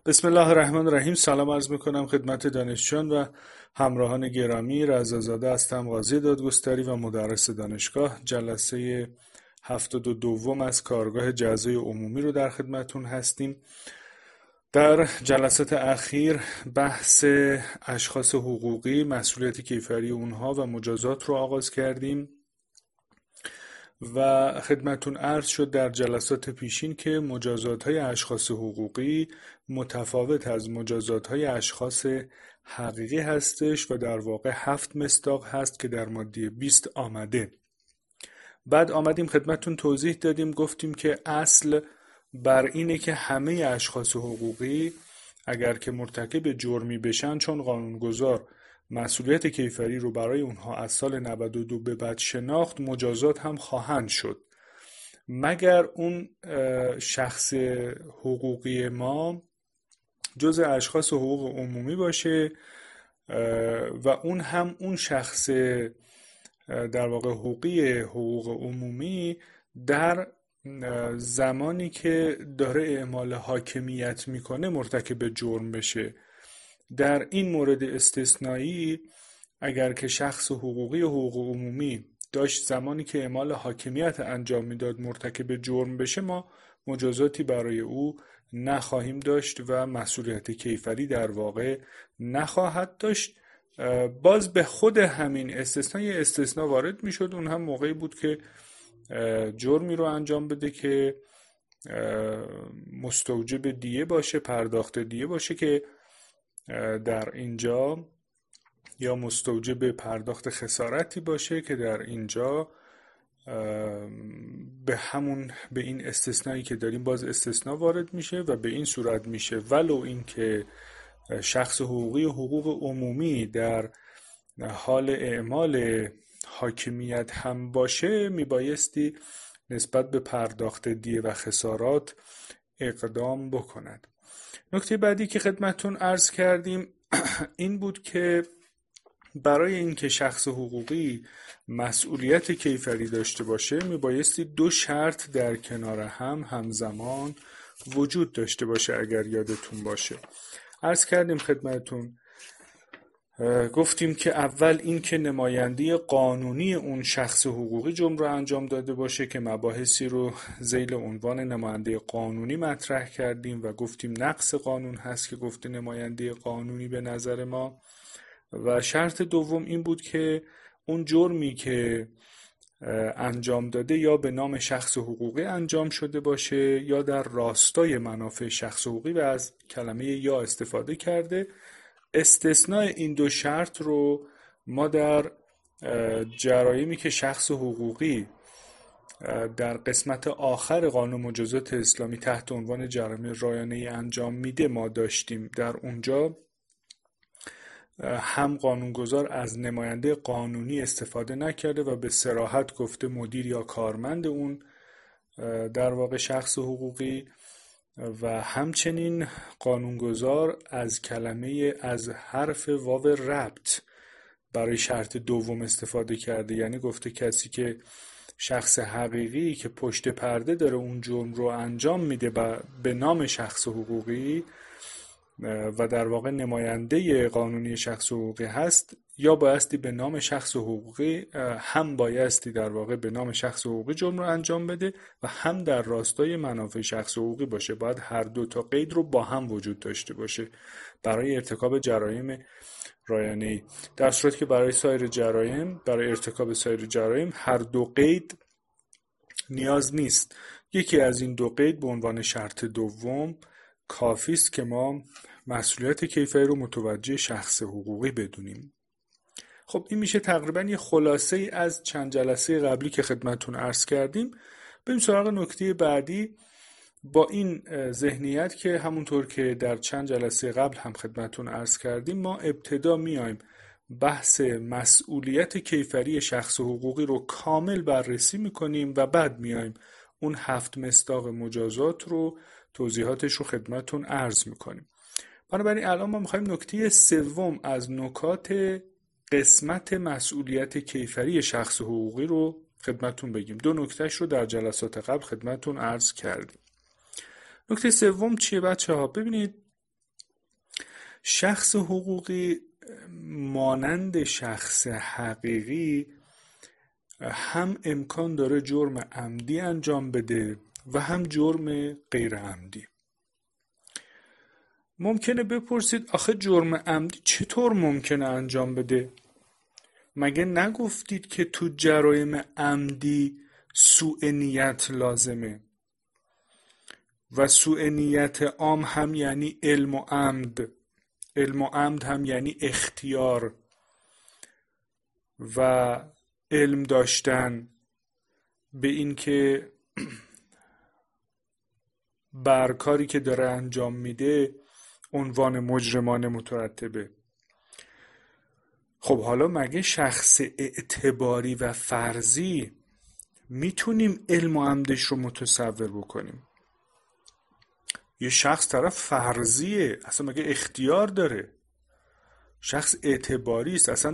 بسم الله الرحمن الرحیم. سلام عرض میکنم خدمت دانشجویان و همراهان گرامی. رضا هستم، قاضی دادگستری و مدرس دانشگاه. جلسه 72 از کارگاه جزای عمومی رو در خدمتون هستیم. در جلسات اخیر بحث اشخاص حقوقی، مسئولیت کیفری اونها و مجازات رو آغاز کردیم و خدمتون عرض شد در جلسات پیشین که مجازات‌های اشخاص حقوقی متفاوت از مجازات‌های اشخاص حقیقی هستش و در واقع 7 مصداق هست که در ماده 20 آمده. بعد آمدیم خدمتون توضیح دادیم، گفتیم که اصل بر اینه که همه اشخاص حقوقی اگر که مرتکب جرمی بشن، چون قانونگذار مسئولیت کیفری رو برای اونها از سال 92 به بعد شناخت، مجازات هم خواهند شد، مگر اون شخص حقوقی ما جز اشخاص حقوق عمومی باشه و اون هم اون شخص در واقع حقوق عمومی در زمانی که داره اعمال حاکمیت میکنه مرتکب جرم بشه. در این مورد استثنایی اگر که شخص حقوقی حقوق عمومی داشت زمانی که اعمال حاکمیت انجام میداد مرتکب جرم بشه، ما مجازاتی برای او نخواهیم داشت و مسئولیت کیفری در واقع نخواهد داشت. باز به خود همین استثناء وارد میشد. اون هم موقعی بود که جرمی رو انجام بده که مستوجب دیه باشه، پرداخت دیه باشه، که در اینجا یا مستوجب پرداخت خسارتی باشه که در اینجا به این استثنایی که داریم باز استثناء وارد میشه و به این صورت میشه ولو این که شخص حقوقی حقوق عمومی در حال اعمال حاکمیت هم باشه، میبایستی نسبت به پرداخت دیه و خسارات اقدام بکند. نکته بعدی که خدمتون عرض کردیم این بود که برای اینکه شخص حقوقی مسئولیت کیفری داشته باشه میبایستی 2 شرط در کنار هم همزمان وجود داشته باشه. اگر یادتون باشه عرض کردیم خدمتون، گفتیم که اول این که نماینده قانونی اون شخص حقوقی جرم رو انجام داده باشه که مباحثی رو ذیل عنوان نماینده قانونی مطرح کردیم و گفتیم نقص قانون هست که گفته نماینده قانونی به نظر ما. و شرط دوم این بود که اون جرمی که انجام داده یا به نام شخص حقوقی انجام شده باشه یا در راستای منافع شخص حقوقی و از کلمه یا استفاده کرده. استثناء این 2 شرط رو ما در جرایمی که شخص حقوقی در قسمت آخر قانون مجازات اسلامی تحت عنوان جرایم رایانه‌ای انجام میده ما داشتیم. در اونجا هم قانونگذار از نماینده قانونی استفاده نکرده و به صراحت گفته مدیر یا کارمند اون در واقع شخص حقوقی، و همچنین قانونگذار از حرف واو ربط برای شرط دوم استفاده کرده، یعنی گفته کسی که شخص حقیقی که پشت پرده داره اون جرم رو انجام میده به نام شخص حقوقی و در واقع نماینده قانونی شخص حقوقی هست، یا بایستی به نام شخص حقوقی هم بایستی در واقع به نام شخص حقوقی جرم رو انجام بده و هم در راستای منافع شخص حقوقی باشه. باید هر 2 تا قید رو با هم وجود داشته باشه برای ارتکاب جرایم رایانه‌ای، در صورتی که برای ارتکاب سایر جرایم هر 2 قید نیاز نیست. یکی از این 2 قید به عنوان شرط دوم کافی است که ما مسئولیت کیفری رو متوجه شخص حقوقی بدونیم. خب این میشه تقریبا یه خلاصه ای از چند جلسه قبلی که خدمتتون عرض کردیم. بریم سراغ نکته بعدی. با این ذهنیت که همونطور که در چند جلسه قبل هم خدمتتون عرض کردیم، ما ابتدا میایم بحث مسئولیت کیفری شخص حقوقی رو کامل بررسی میکنیم و بعد میایم اون 7 مصداق مجازات رو توضیحاتش رو خدمتتون عرض میکنیم. بنابراین الان ما میخوایم نکته سوم از نکات قسمت مسئولیت کیفری شخص حقوقی رو خدمتتون بگیم. 2 نکتهش رو در جلسات قبل خدمتتون عرض کردیم. نکته سوم چیه بچه ها؟ ببینید شخص حقوقی مانند شخص حقیقی هم امکان داره جرم عمدی انجام بده و هم جرم غیر عمدی. ممکنه بپرسید آخه جرم عمدی چطور ممکنه انجام بده؟ مگه نگفتید که تو جرایم عمدی سوء نیت لازمه و سوء نیت عام هم یعنی علم و عمد، علم و عمد هم یعنی اختیار و علم داشتن به این که بر کاری که داره انجام میده عنوان مجرمانه مترتبه. خب حالا مگه شخص اعتباری و فرضی میتونیم علم و عمدش رو متصور بکنیم؟ یه شخص طرف فرضیه، اصلا مگه اختیار داره؟ شخص اعتباری است، اصلا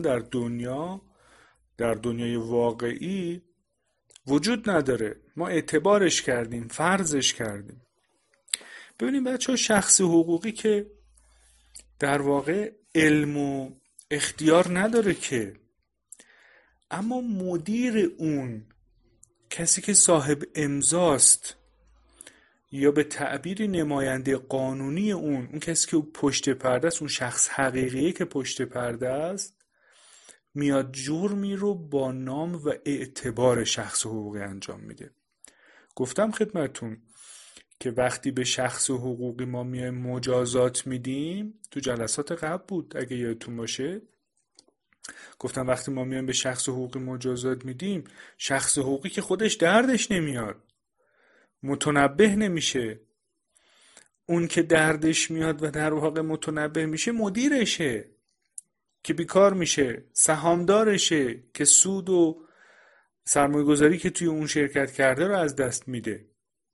در دنیای واقعی وجود نداره، ما اعتبارش کردیم، فرضش کردیم. ببینیم بچه‌ها، شخص حقوقی که در واقع علم و اختیار نداره که، اما مدیر اون، کسی که صاحب امضاست یا به تعبیر نماینده قانونی اون کسی که پشت پرده است، اون شخص حقیقیه که پشت پرده است، میاد جرمی رو با نام و اعتبار شخص حقوقی انجام میده. گفتم خدمتون که وقتی به شخص حقوقی ما میایم مجازات میدیم، تو جلسات قبل بود اگه یادتون باشه، گفتم وقتی ما میایم به شخص حقوقی مجازات میدیم، شخص حقوقی که خودش دردش نمیاد، متنبه نمیشه، اون که دردش میاد و در واقع متنبه میشه مدیرشه که بیکار میشه، سهامدارشه که سود و سرمایه گذاری که توی اون شرکت کرده رو از دست میده،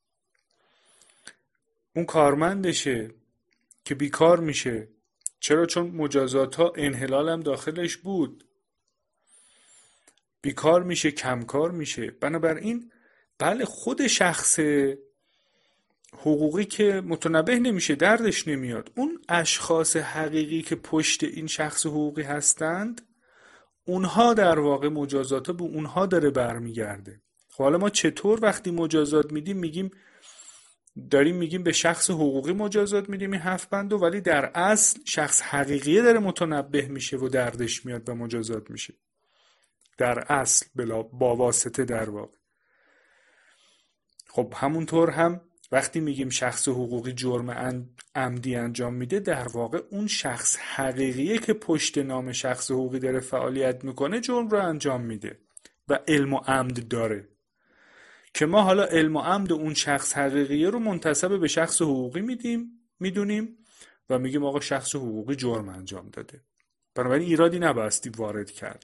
اون کارمندشه که بیکار میشه. چرا؟ چون مجازات ها انحلال هم داخلش بود، بیکار میشه، کمکار میشه. بنابراین بله، خود شخص حقوقی که متنبه نمیشه، دردش نمیاد، اون اشخاص حقیقی که پشت این شخص حقوقی هستند، اونها در واقع مجازات به اونها داره برمیگرده. خب حالا ما چطور وقتی مجازات میدیم میگیم به شخص حقوقی مجازات میدیم این 7 بندو، ولی در اصل شخص حقیقی داره متنبه میشه و دردش میاد و مجازات میشه، در اصل با واسطه در واقع. خب همونطور هم وقتی میگیم شخص حقوقی جرم عمدی انجام میده، در واقع اون شخص حقیقیه که پشت نام شخص حقوقی داره فعالیت میکنه جرم رو انجام میده و علم و عمد داره، که ما حالا علم و عمد اون شخص حقیقیه رو منتسب به شخص حقوقی میدونیم و میگیم آقا شخص حقوقی جرم انجام داده. بنابراین ایرادی نبایستی وارد کرد،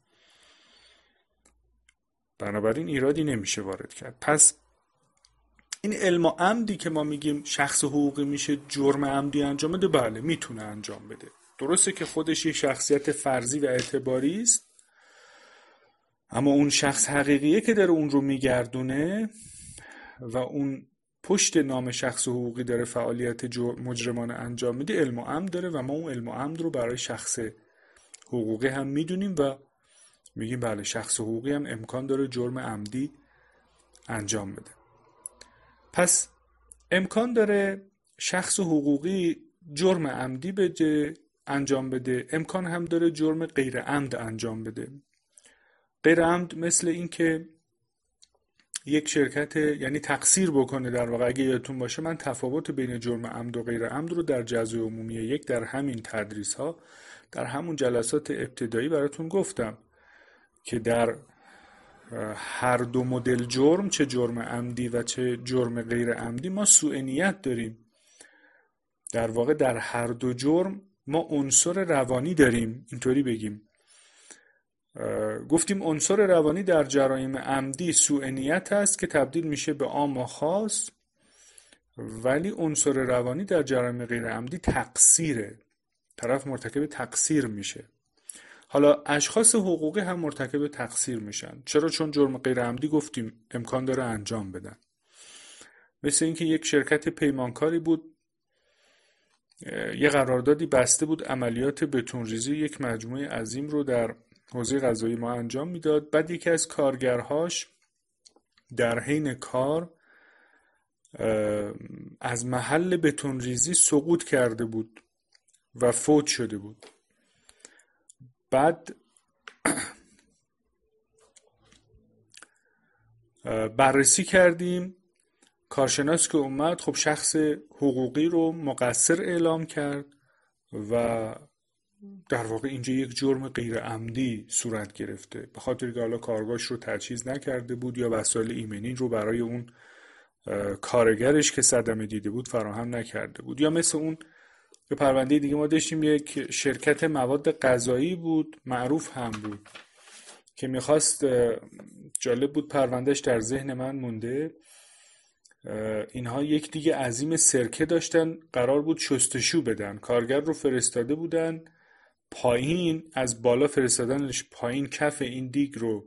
بنابراین ایرادی نمیشه وارد کرد. پس این علم و عمدی که ما میگیم شخص حقوقی میشه جرم عمدی انجام بده، بله میتونه انجام بده. درسته که خودش یک شخصیت فرضی و اعتباری است، اما اون شخص حقیقیه که داره اون رو میگردونه و اون پشت نام شخص حقوقی داره فعالیت مجرمانه انجام میده، علم و عمد داره و ما اون علم و عمد رو برای شخص حقوقی هم میدونیم و میگیم بله شخص حقوقی هم امکان داره جرم عمدی انجام بده. پس امکان داره شخص حقوقی جرم عمدی انجام بده، امکان هم داره جرم غیر عمد انجام بده. غیر عمد مثل این که یک شرکت یعنی تقصیر بکنه. در واقع اگه یادتون باشه من تفاوت بین جرم عمد و غیر عمد رو در جزای عمومی یک در همین تدریس ها، در همون جلسات ابتدایی براتون گفتم که در هر دو مدل جرم، چه جرم عمدی و چه جرم غیر عمدی، ما سوء نیت داریم. در واقع در هر دو جرم ما عنصر روانی داریم، اینطوری بگیم. گفتیم عنصر روانی در جرایم عمدی سوء نیت است که تبدیل میشه به عام و خاص، ولی عنصر روانی در جرایم غیر عمدی تقصیره، طرف مرتکب تقصیر میشه. حالا اشخاص حقوقی هم مرتکب تقصیر میشن. چرا؟ چون جرم غیر عمدی گفتیم امکان داره انجام بدن. مثل اینکه یک شرکت پیمانکاری بود، یه قراردادی بسته بود عملیات بتون‌ریزی یک مجموعه عظیم رو در حوزه غذایی ما انجام میداد. بعد یکی از کارگرهاش در حین کار از محل بتون‌ریزی سقوط کرده بود و فوت شده بود. بعد بررسی کردیم، کارشناس که اومد خب شخص حقوقی رو مقصر اعلام کرد و در واقع اینجا یک جرم غیر عمدی صورت گرفته، به خاطر که حالا کارگاهش رو تجهیز نکرده بود یا وسایل ایمنی رو برای اون کارگرش که صدمه دیده بود فراهم نکرده بود. یا مثل اون به پرونده دیگه ما داشتیم، یک شرکت مواد غذایی بود، معروف هم بود، که میخواست، جالب بود پروندهش در ذهن من مونده، اینها یک دیگه عظیم سرکه داشتن، قرار بود شستشو بدن، کارگر رو فرستاده بودن پایین، از بالا فرستادنش پایین کف این دیگ رو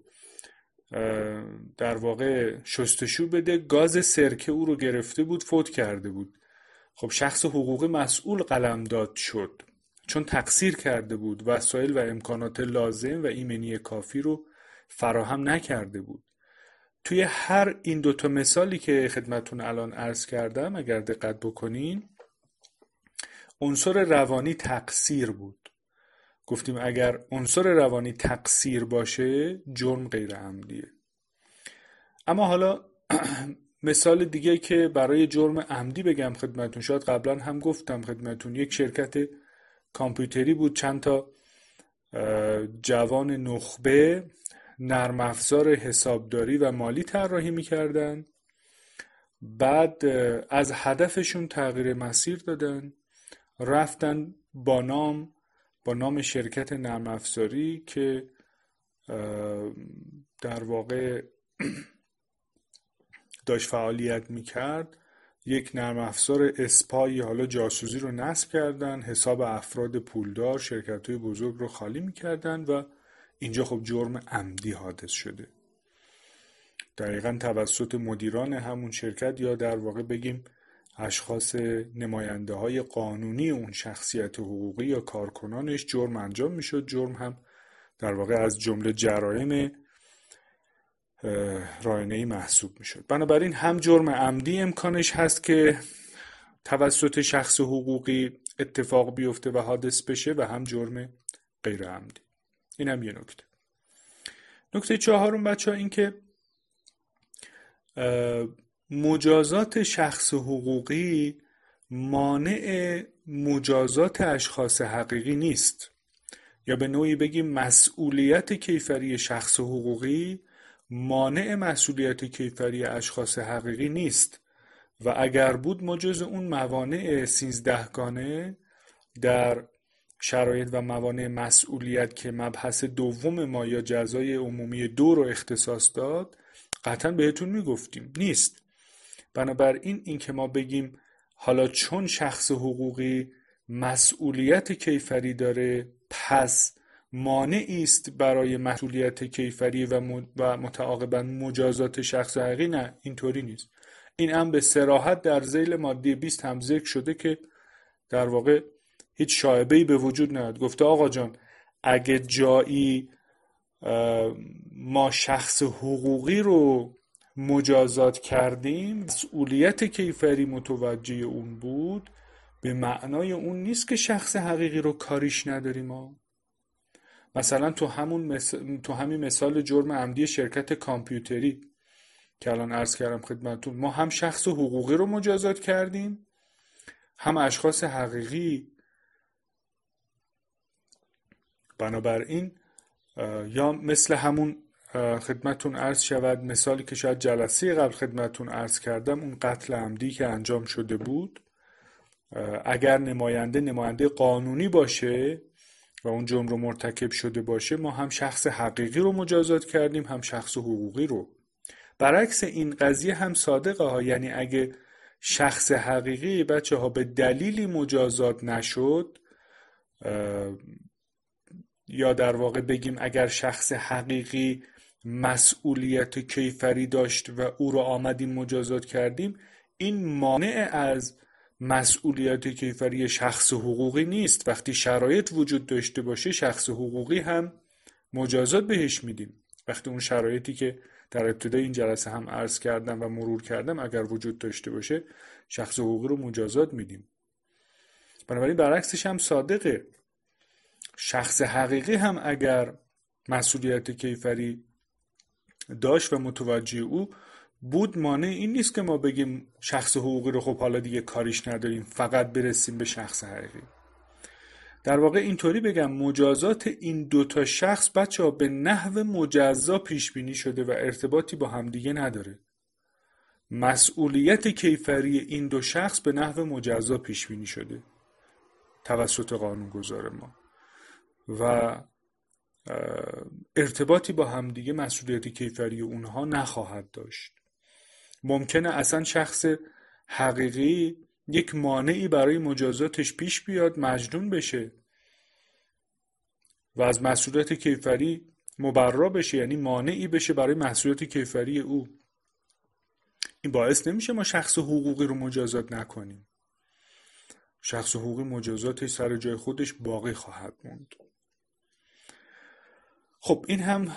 در واقع شستشو بده، گاز سرکه او رو گرفته بود، فوت کرده بود. خب شخص حقوقی مسئول قلمداد شد چون تقصیر کرده بود، وسایل و امکانات لازم و ایمنی کافی رو فراهم نکرده بود. توی هر این دوتا مثالی که خدمتتون الان عرض کردم اگر دقت بکنین، عنصر روانی تقصیر بود. گفتیم اگر عنصر روانی تقصیر باشه جرم غیر عمدیه. اما حالا مثال دیگه که برای جرم عمدی بگم خدمتتون، شاید قبلا هم گفتم خدمتتون، یک شرکت کامپیوتری بود، چند تا جوان نخبه نرم افزار حسابداری و مالی طراحی می‌کردن. بعد از هدفشون تغییر مسیر دادن، رفتن با نام شرکت نرم افزاری که در واقع داشت فعالیت میکرد، یک نرم افزار اسپای حالا جاسوسی رو نصب کردن، حساب افراد پولدار شرکت‌های بزرگ رو خالی میکردن و اینجا خب جرم عمدی حادث شده، دقیقاً توسط مدیران همون شرکت، یا در واقع بگیم اشخاص نماینده های قانونی اون شخصیت حقوقی یا کارکنانش جرم انجام میشد. جرم هم در واقع از جمله جرایم رایانه‌ای محسوب میشد. بنابراین هم جرم عمدی امکانش هست که توسط شخص حقوقی اتفاق بیفته و حادث بشه و هم جرم غیر عمدی. این هم یه نکته. نکته چهارم بچه ها این که مجازات شخص حقوقی مانع مجازات اشخاص حقیقی نیست، یا به نوعی بگیم مسئولیت کیفری شخص حقوقی مانع مسئولیت کیفری اشخاص حقیقی نیست و اگر بود ما جز اون موانع 13 گانه در شرایط و موانع مسئولیت که مبحث دوم ما یا جزای عمومی 2 رو اختصاص داد قطعا بهتون میگفتیم نیست. بنابراین این که ما بگیم حالا چون شخص حقوقی مسئولیت کیفری داره پس مانعی است برای مسئولیت کیفری و متعاقباً مجازات شخص حقیقی، نه، اینطوری نیست. این هم به صراحت در ذیل ماده 20 هم ذکر شده که در واقع هیچ شایبه‌ای به وجود نیاد. گفته آقا جان اگه جایی ما شخص حقوقی رو مجازات کردیم مسئولیت کیفری متوجه اون بود، به معنای اون نیست که شخص حقیقی رو کاریش نداریم ما. مثلا تو همین مثال جرم عمدی شرکت کامپیوتری که الان عرض کردم خدمتتون، ما هم شخص حقوقی رو مجازات کردیم هم اشخاص حقیقی. بنابراین یا مثل همون خدمتتون عرض شود مثالی که شاید جلسه قبل خدمتتون عرض کردم، اون قتل عمدی که انجام شده بود، اگر نماینده قانونی باشه و اون جرم رو مرتکب شده باشه ما هم شخص حقیقی رو مجازات کردیم هم شخص حقوقی رو. برعکس این قضیه هم صادقه ها، یعنی اگه شخص حقیقی بچه ها به دلیلی مجازات نشد، یا در واقع بگیم اگر شخص حقیقی مسئولیت کیفری داشت و او رو آمدیم مجازات کردیم، این مانع از مسئولیت کیفری شخص حقوقی نیست. وقتی شرایط وجود داشته باشه شخص حقوقی هم مجازات بهش میدیم. وقتی اون شرایطی که در ابتدای این جلسه هم عرض کردم و مرور کردم اگر وجود داشته باشه شخص حقوقی رو مجازات میدیم. بنابراین برعکسش هم صادقه. شخص حقیقی هم اگر مسئولیت کیفری داشت و متوجه او بود مانع این نیست که ما بگیم شخص حقوقی رو خب حالا دیگه کاریش نداریم، فقط برسیم به شخص حقیقی. در واقع اینطوری بگم مجازات این دوتا شخص بچه‌ها به نحو مجزا پیش بینی شده و ارتباطی با همدیگه نداره. مسئولیت کیفری این دو شخص به نحو مجزا پیش بینی شده توسط قانونگذار ما و ارتباطی با همدیگه مسئولیت کیفری اونها نخواهد داشت. ممکنه اصلا شخص حقیقی یک مانعی برای مجازاتش پیش بیاد، مجنون بشه و از مسئولیت کیفری مبرا بشه، یعنی مانعی بشه برای مسئولیت کیفری او. این باعث نمیشه ما شخص حقوقی رو مجازات نکنیم. شخص حقوقی مجازاتش سر جای خودش باقی خواهد موند. خب این هم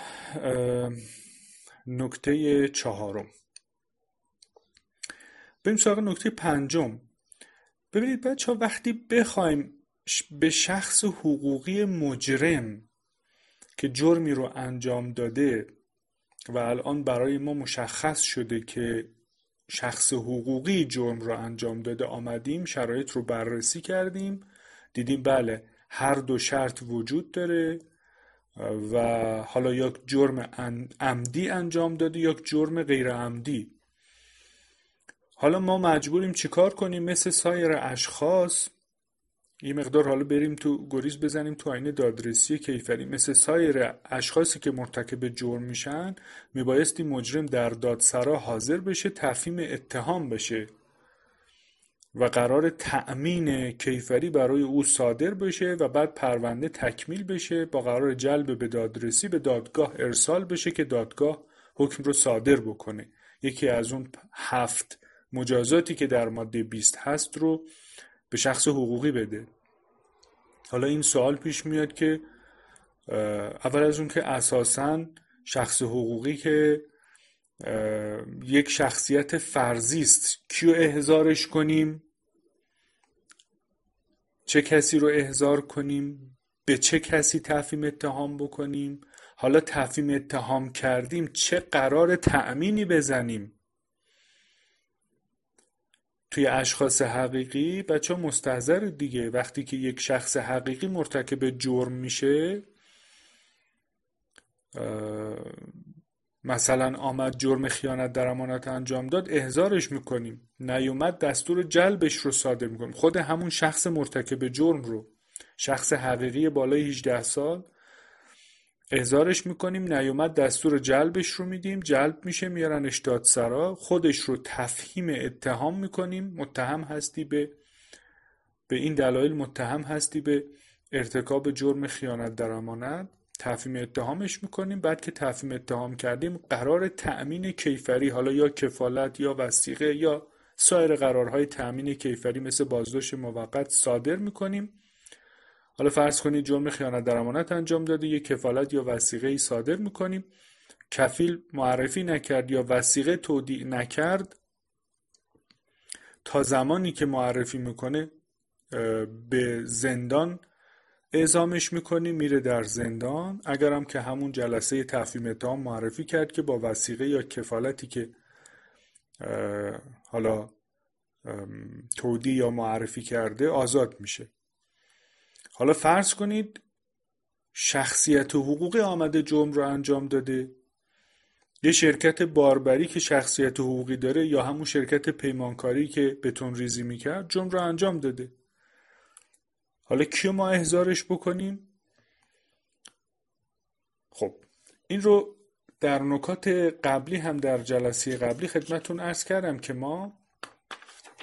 نکته 4. بریم سراغ نکته 5. ببینید بچه‌ها وقتی بخوایم به شخص حقوقی مجرم که جرمی رو انجام داده و الان برای ما مشخص شده که شخص حقوقی جرم رو انجام داده آمدیم، شرایط رو بررسی کردیم، دیدیم بله هر دو شرط وجود داره و حالا یک جرم عمدی انجام داده یک جرم غیر عمدی. حالا ما مجبوریم چیکار کنیم؟ مثل سایر اشخاص یه مقدار حالا بریم تو گریز بزنیم تو آینه دادرسی کیفری. مثل سایر اشخاصی که مرتکب جرم میشن میبایستی مجرم در دادسرا حاضر بشه، تفهیم اتهام بشه و قرار تأمین کیفری برای او صادر بشه و بعد پرونده تکمیل بشه با قرار جلب به دادرسی به دادگاه ارسال بشه که دادگاه حکم رو صادر بکنه. یکی از اون 7 مجازاتی که در ماده 20 هست رو به شخص حقوقی بده. حالا این سوال پیش میاد که اول از اون که اساساً شخص حقوقی که یک شخصیت فرضی است، کیو احضارش کنیم؟ چه کسی رو احضار کنیم؟ به چه کسی تفهیم اتهام بکنیم؟ حالا تفهیم اتهام کردیم چه قرار تأمینی بزنیم؟ توی اشخاص حقیقی بچه ها مستحضر دیگه، وقتی که یک شخص حقیقی مرتکب جرم میشه، مثلا آمد جرم خیانت در امانت انجام داد، احضارش میکنیم. نیومد دستور جلبش رو صادر میکنیم. خود همون شخص مرتکب جرم رو، شخص حقیقی بالای 18 سال احضارش میکنیم. نیومد دستور جلبش رو میدیم، جلب میشه، میارنش دادسرا، خودش رو تفهیم اتهام میکنیم. متهم هستی به این دلایل متهم هستی به ارتکاب جرم خیانت در امانت، تفهیم اتهامش میکنیم. بعد که تفهیم اتهام کردیم قرار تأمین کیفری، حالا یا کفالت یا وثیقه یا سایر قرارهای تأمین کیفری مثل بازداشت موقت صادر میکنیم. حالا فرض کنید جرم خیانت در امانت انجام داده، یک کفالت یا وثیقه ای صادر میکنیم. کفیل معرفی نکرد یا وثیقه تودیع نکرد، تا زمانی که معرفی میکنه به زندان اعزامش میکنیم، میره در زندان. اگرم که همون جلسه تفهیم اتهام معرفی کرد که با وثیقه یا کفالتی که حالا تودیع یا معرفی کرده آزاد میشه. حالا فرض کنید شخصیت حقوقی آمده جرم رو انجام داده، یه شرکت باربری که شخصیت حقوقی داره یا همون شرکت پیمانکاری که بتون ریزی میکرد جرم رو انجام داده. حالا کیو ما احضارش بکنیم؟ خب این رو در نکات قبلی هم در جلسه قبلی خدمتون عرض کردم که ما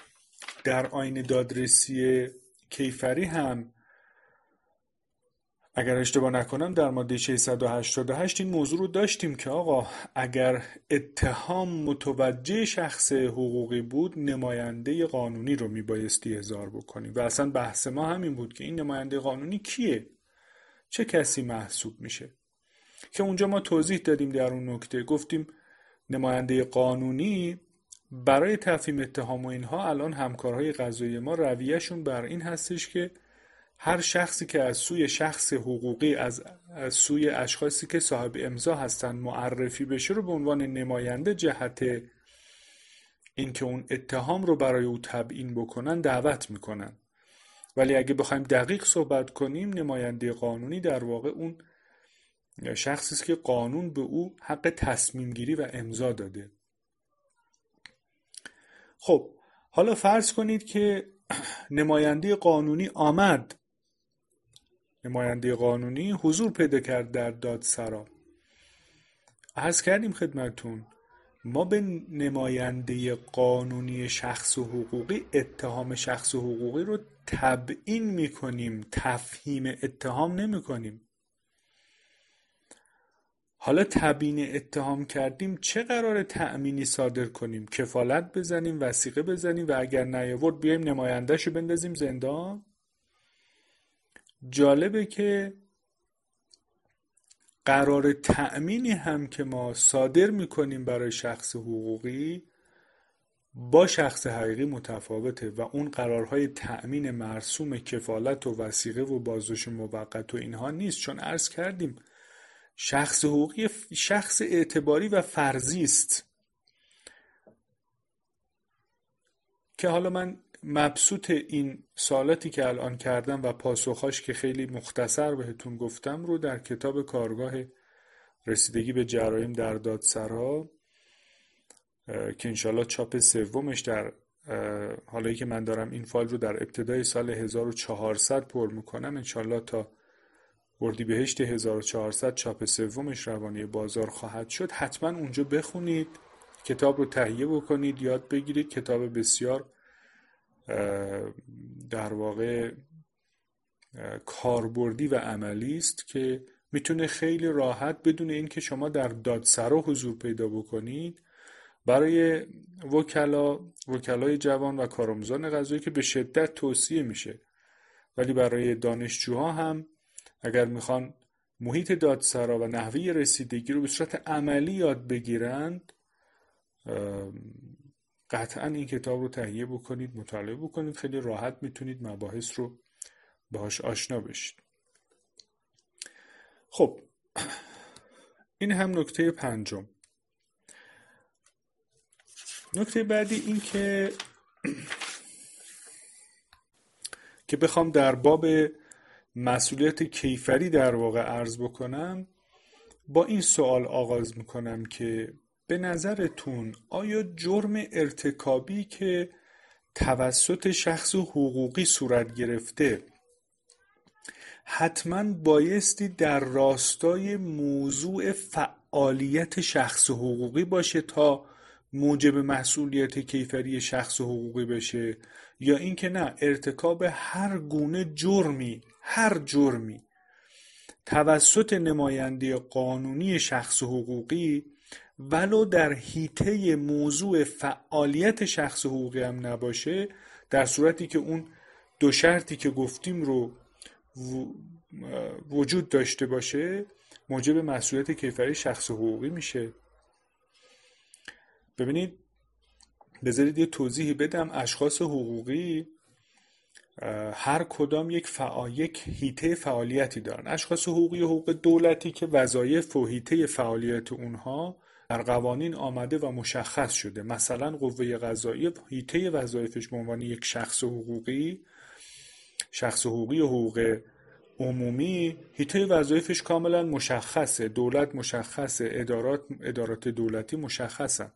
در آیین دادرسی کیفری هم اگر اشتباه نکنم در ماده 688 این موضوع رو داشتیم که آقا اگر اتهام متوجه شخص حقوقی بود نماینده قانونی رو میبایستی احضار بکنیم و اصلا بحث ما همین بود که این نماینده قانونی کیه؟ چه کسی محسوب میشه؟ که اونجا ما توضیح دادیم در اون نکته، گفتیم نماینده قانونی برای تفهیم اتهام و اینها الان همکارهای قضایی ما رویهشون بر این هستش که هر شخصی که از سوی شخص حقوقی از سوی اشخاصی که صاحب امضا هستن معرفی بشه رو به عنوان نماینده جهت اینکه اون اتهام رو برای او تبیین بکنن دعوت میکنن. ولی اگه بخوایم دقیق صحبت کنیم نماینده قانونی در واقع اون شخصی است که قانون به او حق تصمیم گیری و امضا داده. خب حالا فرض کنید که نماینده قانونی آمد، نماینده قانونی حضور پیدا کرد در دادسرا. عرض کردیم خدمتون ما به نماینده قانونی شخص و حقوقی اتهام شخص و حقوقی رو تبیین میکنیم، تفهیم اتهام نمیکنیم. حالا تبیین اتهام کردیم چه قراره تأمینی صادر کنیم؟ کفالت بزنیم، وثیقه بزنیم و اگر نیاورد بیایم نمایندهشو بندازیم زندان؟ جالبه که قرار تأمینی هم که ما صادر میکنیم برای شخص حقوقی با شخص حقیقی متفاوته و اون قرارهای تأمین مرسوم کفالت و وثیقه و بازداشت موقت و اینها نیست، چون عرض کردیم شخص حقوقی شخص اعتباری و فرضی است که حالا من مبسوط این سوالاتی که الان کردم و پاسخاش که خیلی مختصر بهتون گفتم رو در کتاب کارگاه رسیدگی به جرایم در دادسرا که انشالله چاپ سومش در حالایی که من دارم این فایل رو در ابتدای سال 1400 پر میکنم، انشالله تا اردیبهشت 1400 چاپ سومش روانه بازار خواهد شد. حتما اونجا بخونید، کتاب رو تهیه بکنید، یاد بگیرید. کتاب بسیار در واقع کاربردی و عملی است که میتونه خیلی راحت بدون اینکه شما در دادسرا حضور پیدا بکنید برای وکلای جوان و کارآموزان قضایی که به شدت توصیه میشه، ولی برای دانشجوها هم اگر میخوان محیط دادسرا و نحوه رسیدگی رو به صورت عملی یاد بگیرند قطعا این کتاب رو تهیه بکنید، مطالعه بکنید، خیلی راحت میتونید مباحث رو باهاش آشنا بشید. خب این هم نکته پنجم. نکته بعدی این که بخوام در باب مسئولیت کیفری در واقع عرض بکنم، با این سوال آغاز میکنم که به نظرتون آیا جرم ارتکابی که توسط شخص حقوقی صورت گرفته حتما بایستی در راستای موضوع فعالیت شخص حقوقی باشه تا موجب مسئولیت کیفری شخص حقوقی بشه، یا اینکه نه، ارتکاب هر گونه هر جرمی توسط نماینده قانونی شخص حقوقی ولو در حیطه موضوع فعالیت شخص حقوقی هم نباشه، در صورتی که اون دو شرطی که گفتیم رو وجود داشته باشه، موجب مسئولیت کیفری شخص حقوقی میشه. ببینید، بذارید یه توضیحی بدم. اشخاص حقوقی هر کدام یک حیطه فعالیتی دارن. اشخاص حقوقی و حقوق دولتی که وظایف و حیطه فعالیت اونها در قوانین آمده و مشخص شده. مثلا قوه قضاییه حیطه وظایفش به عنوان یک شخص حقوقی و حقوق عمومی حیطه وظایفش کاملا مشخصه. دولت مشخصه، ادارات دولتی مشخصن.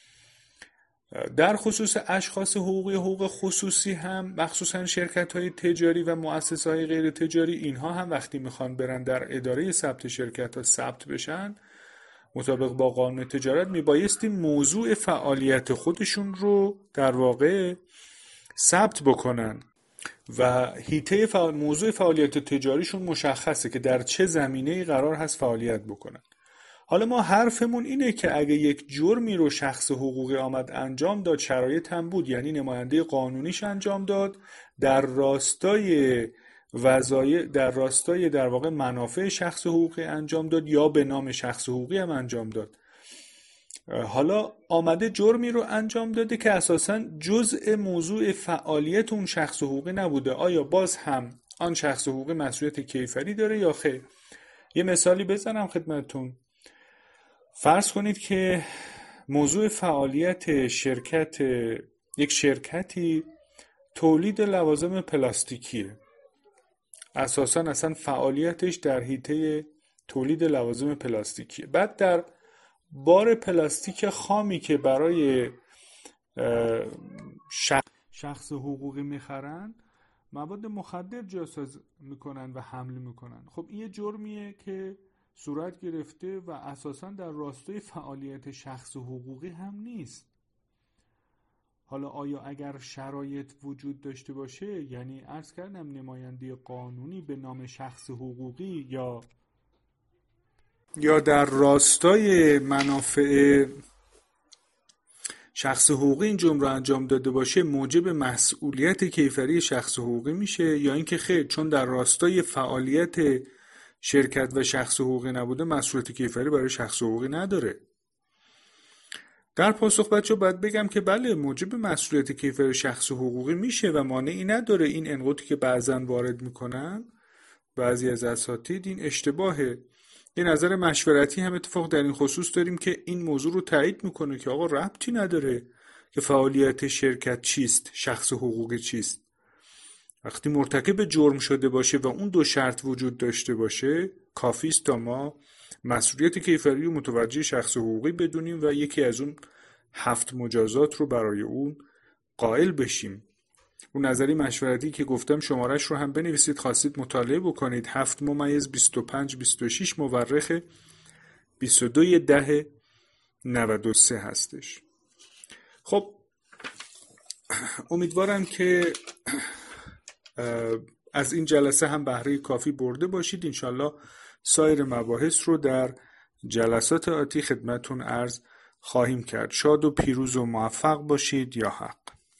در خصوص اشخاص حقوقی و حقوق خصوصی هم، مخصوصا شرکت‌های تجاری و مؤسسه‌های غیر تجاری، اینها هم وقتی میخوان برن در اداره ثبت شرکت‌ها ثبت بشن، مطابق با قانون تجارت میبایستی موضوع فعالیت خودشون رو در واقع ثبت بکنن. و موضوع فعالیت تجاریشون مشخصه که در چه زمینه‌ای قرار هست فعالیت بکنن. حالا ما حرفمون اینه که اگه یک جرمی رو شخص حقوقی آمد انجام داد، شرایط هم بود، یعنی نماینده قانونیش انجام داد، در راستای در واقع منافع شخص حقوقی انجام داد یا به نام شخص حقوقی هم انجام داد. حالا آمده جرمی رو انجام داده که اساساً جزء موضوع فعالیت اون شخص حقوقی نبوده. آیا باز هم آن شخص حقوقی مسئولیت کیفری داره یا خیر؟ یه مثالی بزنم خدمتتون. فرض کنید که موضوع فعالیت یک شرکتی تولید لوازم پلاستیکیه. اساساً اصلا فعالیتش در حیطه تولید لوازم پلاستیکیه. بعد در بار پلاستیک خامی که برای شخص حقوقی میخرن مواد مخدر جاساز میکنن و حمل میکنن. خب این یه جرمیه که صورت گرفته و اساساً در راستای فعالیت شخص حقوقی هم نیست. حالا آیا اگر شرایط وجود داشته باشه، یعنی عرض کردم نماینده قانونی به نام شخص حقوقی یا در راستای منافع شخص حقوقی این جرم رو انجام داده باشه، موجب مسئولیت کیفری شخص حقوقی میشه، یا اینکه خیر چون در راستای فعالیت شرکت و شخص حقوقی نبوده مسئولیت کیفری برای شخص حقوقی نداره. در پاسخ بچه باید بگم که بله، موجب مسئولیت کیفری شخص حقوقی میشه و مانعی نداره. این انقاطی که بعضن وارد میکنن بعضی از اساتید این اشتباهه. یه نظر مشورتی هم اتفاق در این خصوص داریم که این موضوع رو تایید میکنه که آقا ربطی نداره که فعالیت شرکت چیست، شخص حقوقی چیست. وقتی مرتکب جرم شده باشه و اون دو شرط وجود داشته باشه کافی است تا ما مسئولیت کیفری و متوجه شخص حقوقی بدونیم و یکی از اون 7 مجازات رو برای اون قائل بشیم. اون نظری مشورتی که گفتم شمارش رو هم بنویسید، خواستید مطالعه بکنید. 7/25-26 مورخ 22/10/93 هستش. خب امیدوارم که از این جلسه هم بهره کافی برده باشید. انشالله سایر مباحث رو در جلسات آتی خدمتون عرض خواهیم کرد. شاد و پیروز و موفق باشید. یا حق.